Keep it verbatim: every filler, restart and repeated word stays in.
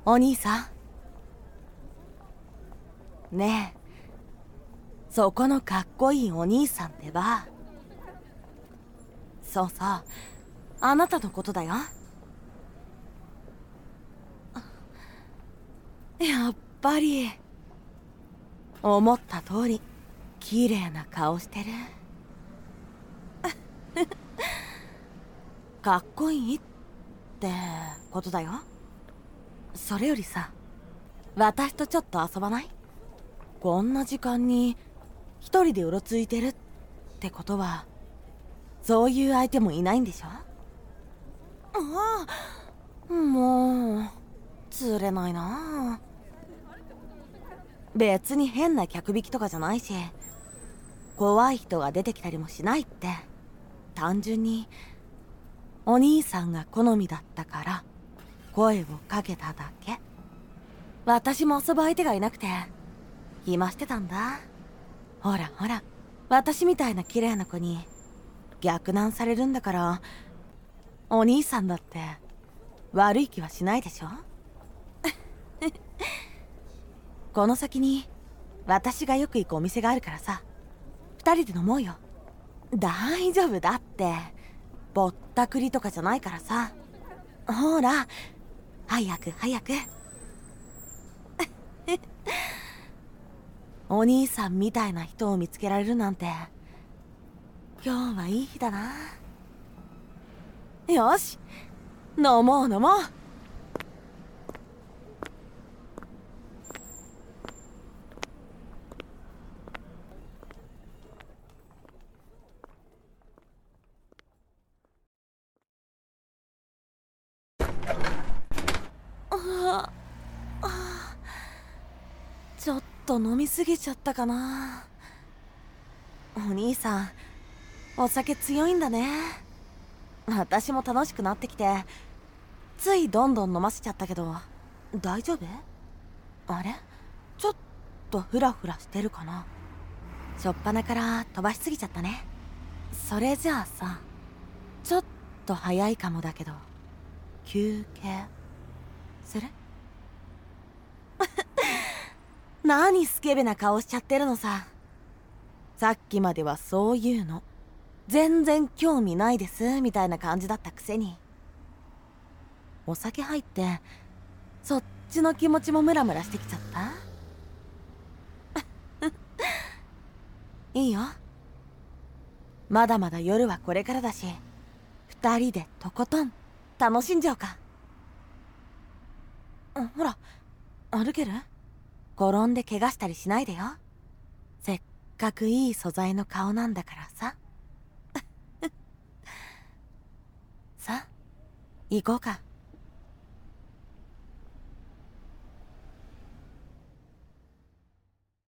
お兄さんねえ、そこのかっこいいお兄さんってば。そうそう、あなたのことだよ。やっぱり思った通り綺麗な顔してる。かっこいいってことだよ。それよりさ、私とちょっと遊ばない？こんな時間に一人でうろついてるってことは、そういう相手もいないんでしょ？ああ、もう釣れないな。別に変な客引きとかじゃないし、怖い人が出てきたりもしないって、単純にお兄さんが好みだったから声をかけただけ。私も遊ぶ相手がいなくて暇してたんだ。ほらほら、私みたいな綺麗な子に逆難されるんだから、お兄さんだって悪い気はしないでしょ？この先に私がよく行くお店があるからさ、二人で飲もうよ。大丈夫だって、ぼったくりとかじゃないからさ。ほら早く早く。お兄さんみたいな人を見つけられるなんて、今日はいい日だな。よし、飲もう飲もう。ああ、ちょっと飲みすぎちゃったかな。お兄さん、お酒強いんだね。私も楽しくなってきて、ついどんどん飲ませちゃったけど、大丈夫？あれ？ちょっとフラフラしてるかな。しょっぱなから飛ばしすぎちゃったね。それじゃあさ、ちょっと早いかもだけど、休憩する？何スケベな顔しちゃってるのさ。さっきまではそういうの全然興味ないですみたいな感じだったくせに、お酒入ってそっちの気持ちもムラムラしてきちゃった。いいよ、まだまだ夜はこれからだし、二人でとことん楽しんじゃおうか。ほら、歩ける？転んで怪我したりしないでよ。せっかくいい素材の顔なんだからさ。さあ、行こうか。